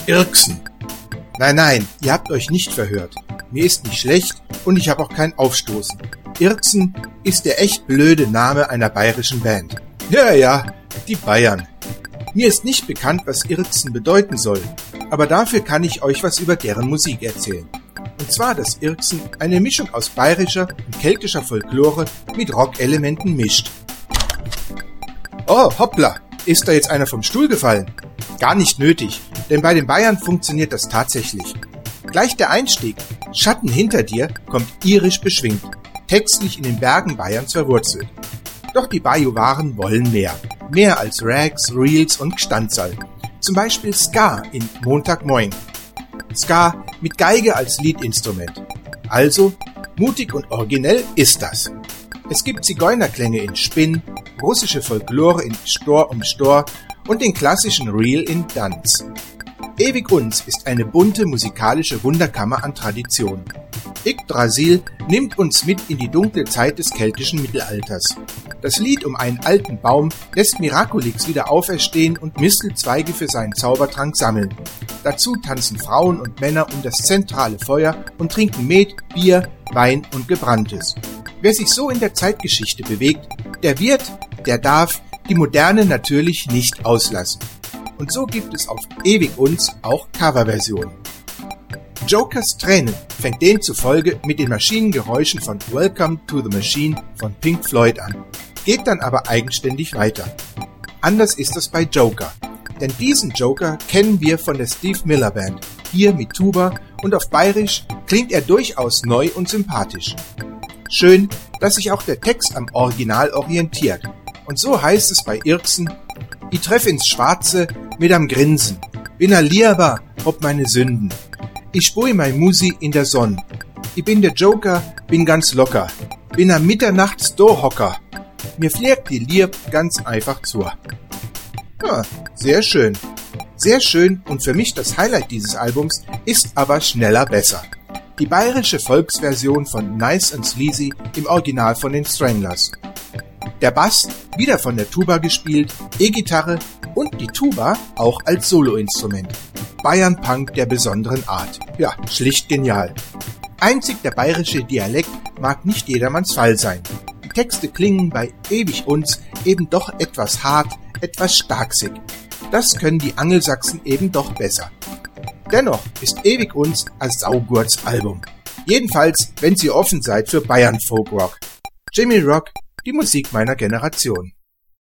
Irxen. Nein, ihr habt euch nicht verhört. Mir ist nicht schlecht und ich habe auch kein Aufstoßen. Irxen ist der echt blöde Name einer bayerischen Band. Ja, die Bayern. Mir ist nicht bekannt, was Irxen bedeuten soll, aber dafür kann ich euch was über deren Musik erzählen. Und zwar, dass Irxen eine Mischung aus bayerischer und keltischer Folklore mit Rockelementen mischt. Oh, hoppla, ist da jetzt einer vom Stuhl gefallen? Gar nicht nötig, denn bei den Bayern funktioniert das tatsächlich. Gleich der Einstieg, Schatten hinter dir, kommt irisch beschwingt, textlich in den Bergen Bayerns verwurzelt. Doch die Bajuwaren wollen mehr. Mehr als Rags, Reels und Gstanzal. Zum Beispiel Ska in Montagmoin. Ska mit Geige als Liedinstrument. Also, mutig und originell ist das. Es gibt Zigeunerklänge in Spinn, russische Folklore in Stor um Stor und den klassischen Reel in Danz. Ewig uns ist eine bunte musikalische Wunderkammer an Tradition. Yggdrasil nimmt uns mit in die dunkle Zeit des keltischen Mittelalters. Das Lied um einen alten Baum lässt Miraculix wieder auferstehen und Mistelzweige für seinen Zaubertrank sammeln. Dazu tanzen Frauen und Männer um das zentrale Feuer und trinken Met, Bier, Wein und Gebranntes. Wer sich so in der Zeitgeschichte bewegt, der darf die Moderne natürlich nicht auslassen. Und so gibt es auf Ewig uns auch Coverversionen. Jokers Tränen fängt demzufolge mit den Maschinengeräuschen von Welcome to the Machine von Pink Floyd an, geht dann aber eigenständig weiter. Anders ist es bei Joker, denn diesen Joker kennen wir von der Steve Miller Band, hier mit Tuba und auf Bayerisch klingt er durchaus neu und sympathisch. Schön, dass sich auch der Text am Original orientiert. Und so heißt es bei Irxen: Ich treff ins Schwarze mit am Grinsen, bin a Lieber ob meine Sünden. Ich spui mein Musi in der Sonn. Ich bin der Joker, bin ganz locker, bin am Mitternachts Hocker. Mir fliegt die Lieb ganz einfach zu. Ja, sehr schön. Sehr schön und für mich das Highlight dieses Albums ist aber Schneller besser. Die bayerische Volksversion von Nice and Sleazy im Original von den Stranglers. Der Bass, wieder von der Tuba gespielt, E-Gitarre und die Tuba auch als Soloinstrument. Bayern-Punk der besonderen Art. Ja, schlicht genial. Einzig der bayerische Dialekt mag nicht jedermanns Fall sein. Die Texte klingen bei Ewig uns eben doch etwas hart, etwas starksig. Das können die Angelsachsen eben doch besser. Dennoch ist Ewig uns ein saugurts Album. Jedenfalls, wenn ihr offen seid für Bayern Folk Rock. Jimmy Rock, die Musik meiner Generation.